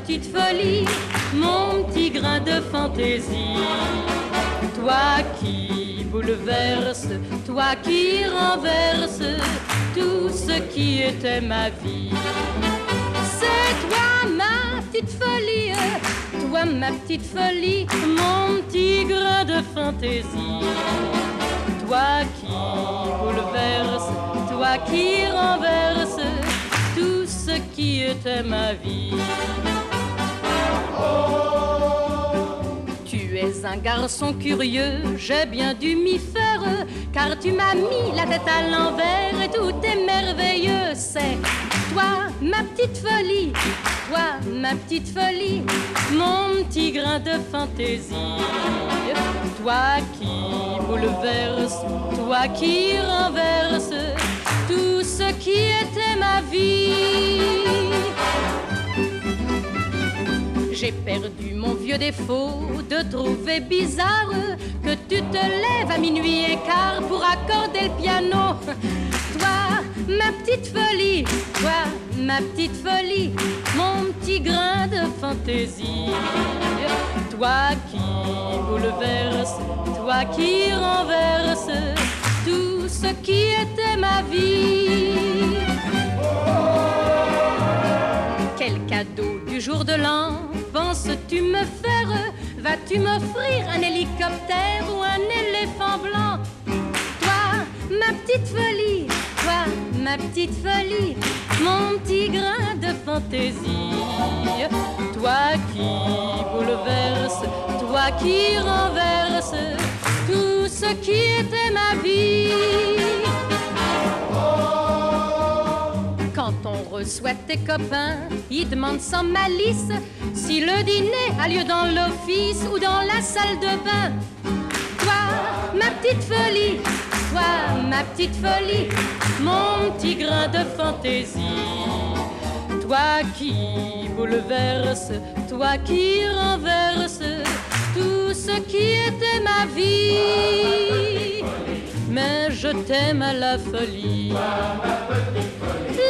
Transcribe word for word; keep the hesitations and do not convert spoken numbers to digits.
petite folie, mon petit grain de fantaisie. Toi qui bouleverse, toi qui renverse tout ce qui était ma vie. C'est toi ma petite folie, toi ma petite folie, mon petit grain de fantaisie. Toi qui bouleverse, toi qui renverse tout ce qui était ma vie. Tu es un garçon curieux, j'ai bien dû m'y faire, car tu m'as mis la tête à l'envers et tout est merveilleux. C'est toi ma petite folie, toi ma petite folie, mon petit grain de fantaisie. Toi qui bouleverse, toi qui renverse tout ce qui était ma vie. J'ai perdu mon vieux défaut de trouver bizarre que tu te lèves à minuit et quart pour accorder le piano. Toi, ma petite folie, toi, ma petite folie, mon petit grain de fantaisie. Toi qui bouleverse, toi qui renverse tout ce qui était ma vie. Quel cadeau du jour de l'an penses-tu me faire? Vas-tu m'offrir un hélicoptère ou un éléphant blanc? Toi, ma petite folie, toi, ma petite folie, mon petit grain de fantaisie. Toi qui bouleverse, toi qui renverse tout ce qui était ma vie. Quand on reçoit tes copains, ils demandent sans malice si le dîner a lieu dans l'office ou dans la salle de bain. Toi, ma petite folie, toi, ma petite folie, mon petit grain de fantaisie. Toi qui bouleverse, toi qui renverse tout ce qui était ma vie. Mais je t'aime à la folie.